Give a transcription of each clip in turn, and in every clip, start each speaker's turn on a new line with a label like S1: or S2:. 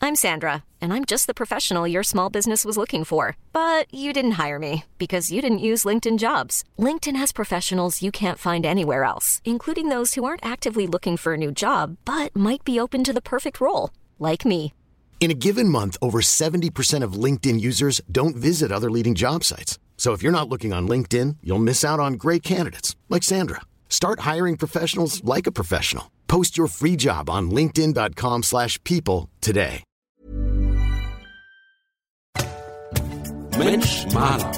S1: I'm Sandra, and I'm just the professional your small business was looking for. But you didn't hire me because you didn't use LinkedIn Jobs. LinkedIn has professionals you can't find anywhere else, including those who aren't actively looking for a new job, but might be open to the perfect role, like me.
S2: In a given month, over 70% of LinkedIn users don't visit other leading job sites. So if you're not looking on LinkedIn, you'll miss out on great candidates like Sandra. Start hiring professionals like a professional. Post your free job on linkedin.com/people today.
S3: Mensch Maler.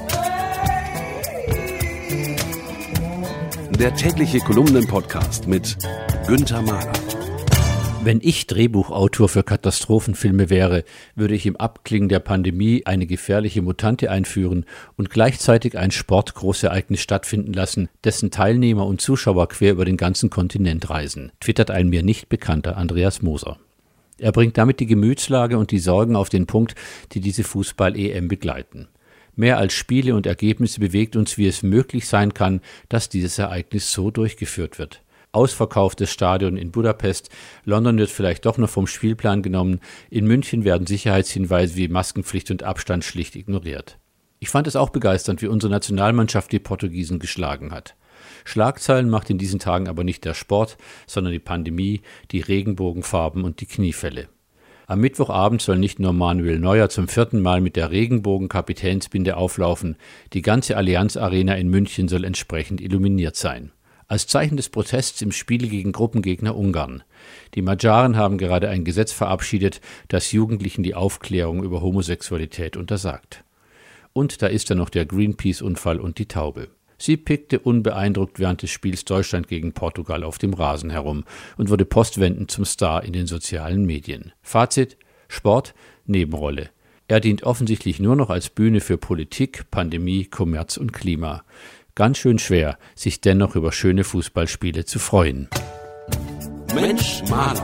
S3: Der tägliche Kolumnen-Podcast mit Günther Mahler.
S4: Wenn ich Drehbuchautor für Katastrophenfilme wäre, würde ich im Abklingen der Pandemie eine gefährliche Mutante einführen und gleichzeitig ein Sportgroßereignis stattfinden lassen, dessen Teilnehmer und Zuschauer quer über den ganzen Kontinent reisen, twittert ein mir nicht bekannter Andreas Moser. Er bringt damit die Gemütslage und die Sorgen auf den Punkt, die diese Fußball-EM begleiten. Mehr als Spiele und Ergebnisse bewegt uns, wie es möglich sein kann, dass dieses Ereignis so durchgeführt wird. Ausverkauftes Stadion in Budapest, London wird vielleicht doch noch vom Spielplan genommen, in München werden Sicherheitshinweise wie Maskenpflicht und Abstand schlicht ignoriert. Ich fand es auch begeisternd, wie unsere Nationalmannschaft die Portugiesen geschlagen hat. Schlagzeilen macht in diesen Tagen aber nicht der Sport, sondern die Pandemie, die Regenbogenfarben und die Kniefälle. Am Mittwochabend soll nicht nur Manuel Neuer zum 4. Mal mit der Regenbogen-Kapitänsbinde auflaufen, die ganze Allianz Arena in München soll entsprechend illuminiert sein. Als Zeichen des Protests im Spiel gegen Gruppengegner Ungarn. Die Magyaren haben gerade ein Gesetz verabschiedet, das Jugendlichen die Aufklärung über Homosexualität untersagt. Und da ist dann noch der Greenpeace-Unfall und die Taube. Sie pickte unbeeindruckt während des Spiels Deutschland gegen Portugal auf dem Rasen herum und wurde postwendend zum Star in den sozialen Medien. Fazit: Sport, Nebenrolle. Er dient offensichtlich nur noch als Bühne für Politik, Pandemie, Kommerz und Klima. Ganz schön schwer, sich dennoch über schöne Fußballspiele zu freuen.
S3: Mensch Maler.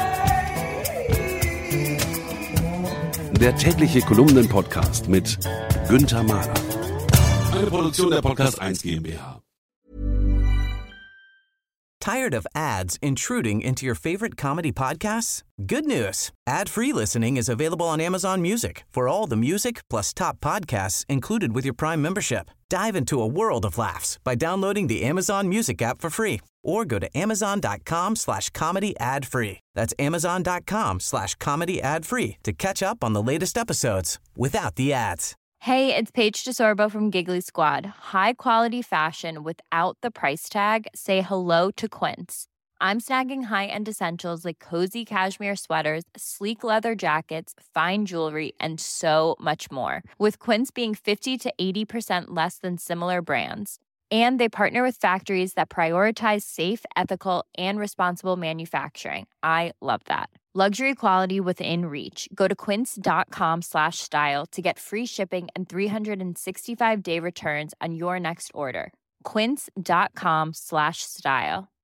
S3: Der tägliche Kolumnen-Podcast mit Günther Mahler. Eine Produktion der Podcast 1 GmbH.
S5: Tired of ads intruding into your favorite comedy podcasts? Good news. Ad-free listening is available on Amazon Music for all the music plus top podcasts included with your Prime membership. Dive into a world of laughs by downloading the Amazon Music app for free or go to amazon.com/comedy ad-free. That's amazon.com/comedy ad-free to catch up on the latest episodes without the ads.
S6: Hey, it's Paige DeSorbo from Giggly Squad. High quality fashion without the price tag. Say hello to Quince. I'm snagging high-end essentials like cozy cashmere sweaters, sleek leather jackets, fine jewelry, and so much more. With Quince being 50 to 80% less than similar brands. And they partner with factories that prioritize safe, ethical, and responsible manufacturing. I love that. Luxury quality within reach. Go to quince.com/style to get free shipping and 365-day returns on your next order. Quince.com/style.